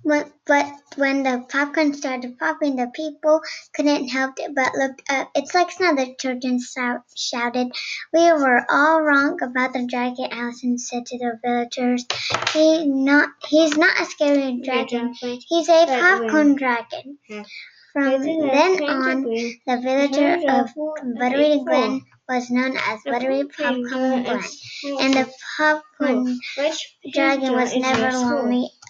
But when the popcorn started popping, the people couldn't help it but look up. "It's like snow," the children shouted. "We were all wrong about the dragon," Allison said to the villagers. He's not a scary dragon. He's a popcorn dragon." From then on, the villager of Buttery Glen was known as Buttery Popcorn Glen, and the popcorn dragon was never lonely